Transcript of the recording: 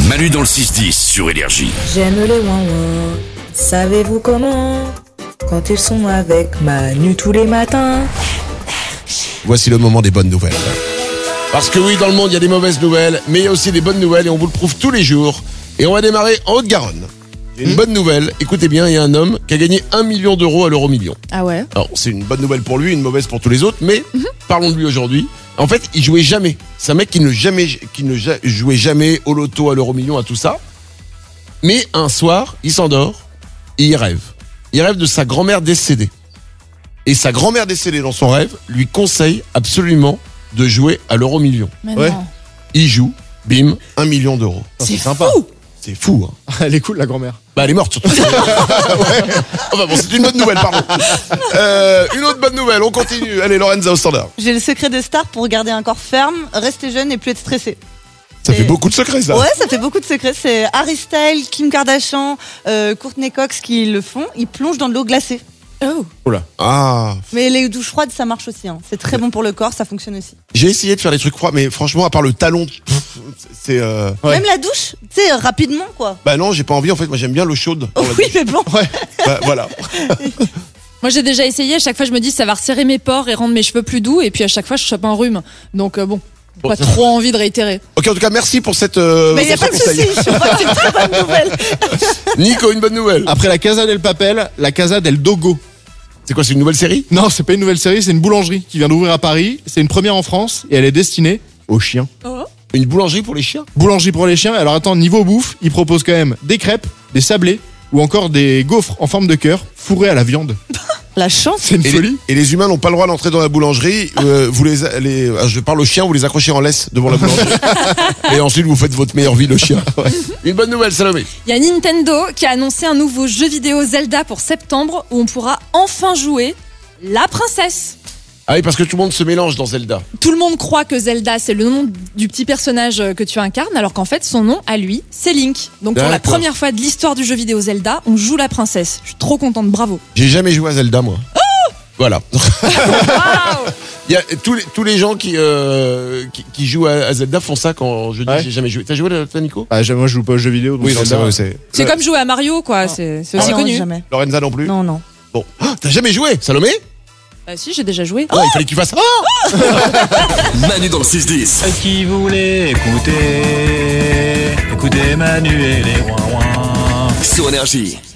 Manu dans le 6-10 sur Énergie. J'aime les ouin-ouin, savez-vous comment? Quand ils sont avec Manu tous les matins. Voici le moment des bonnes nouvelles. Parce que oui, dans le monde, il y a des mauvaises nouvelles, mais il y a aussi des bonnes nouvelles et on vous le prouve tous les jours. Et on va démarrer en Haute-Garonne. Il y a une bonne nouvelle, écoutez bien, il y a un homme qui a gagné 1 million d'euros à l'euro-million. Ah ouais? Alors, c'est une bonne nouvelle pour lui, une mauvaise pour tous les autres, mais parlons de lui aujourd'hui. En fait, il jouait jamais. C'est un mec qui ne jouait jamais au loto, à l'euro-million, à tout ça. Mais un soir, il s'endort et il rêve. Il rêve de sa grand-mère décédée. Et sa grand-mère décédée dans son rêve lui conseille absolument de jouer à l'euro-million. Mais Ouais. non. Il joue, bim, 1 million d'euros. C'est sympa. fou. C'est fou, hein. Elle est cool, la grand-mère. Bah, elle est morte surtout. Ouais. Enfin bon, c'est une bonne nouvelle, pardon. Une autre bonne nouvelle, on continue. Allez, Lorenza au standard. J'ai le secret des stars pour garder un corps ferme, rester jeune et plus être stressé. Ça fait beaucoup de secrets, ça. Ouais, ça fait beaucoup de secrets. C'est Harry Styles, Kim Kardashian, Courtney Cox qui le font. Ils plongent dans de l'eau glacée. Oh. Ah. Mais les douches froides, ça marche aussi. Hein. C'est très bon pour le corps, ça fonctionne aussi. J'ai essayé de faire des trucs froids, mais franchement, à part le talon, c'est. Ouais. Même la douche, tu sais, rapidement quoi. Bah non, j'ai pas envie. En fait, moi, j'aime bien l'eau chaude. dans la Oui, douche. mais bon. Bah, voilà. Moi j'ai déjà essayé, à chaque fois je me dis ça va resserrer mes pores et rendre mes cheveux plus doux, et puis à chaque fois je chope un rhume. Donc bon, pas trop envie de réitérer. Ok, en tout cas, merci pour cette. Mais il n'y a pas de souci, je vois que c'est une très bonne nouvelle. Nico, une bonne nouvelle. Après la Casa del Papel, la Casa del Dogo. C'est quoi, c'est une nouvelle série? Non, c'est pas une nouvelle série, c'est une boulangerie qui vient d'ouvrir à Paris. C'est une première en France et elle est destinée aux chiens. Une boulangerie pour les chiens? Boulangerie pour les chiens. Alors attends, niveau bouffe, ils proposent quand même des crêpes, des sablés ou encore des gaufres en forme de cœur fourrés à la viande. La chance. C'est une folie. Et les humains n'ont pas le droit d'entrer dans la boulangerie. Vous je parle aux chiens, vous les accrochez en laisse devant la boulangerie. Et ensuite, vous faites votre meilleure vie, le chien. Une bonne nouvelle, Salomé. Il y a Nintendo qui a annoncé un nouveau jeu vidéo Zelda pour septembre où on pourra enfin jouer la princesse. Ah oui, parce que tout le monde se mélange dans Zelda. Tout le monde croit que Zelda c'est le nom du petit personnage que tu incarnes, alors qu'en fait son nom à lui c'est Link. Donc pour la D'accord. première fois de l'histoire du jeu vidéo Zelda, on joue la princesse. Je suis trop contente, bravo. J'ai jamais joué à Zelda, moi. Voilà. Il y a tous les gens qui jouent à Zelda font ça quand je dis Ouais. j'ai jamais joué. T'as joué là, toi, Nico? Ah, moi je joue pas aux jeux vidéo. Donc Zelda, C'est comme jouer à Mario quoi, c'est aussi non, connu. jamais. Lorenza non plus? Non, non. Bon. Ah, t'as jamais joué, Salomé? Bah si, j'ai déjà joué. Ouais, il fallait que tu fasses. Manu dans le 6-10. Qui voulait écouter Manu et les ouin-ouin. Sur Énergie.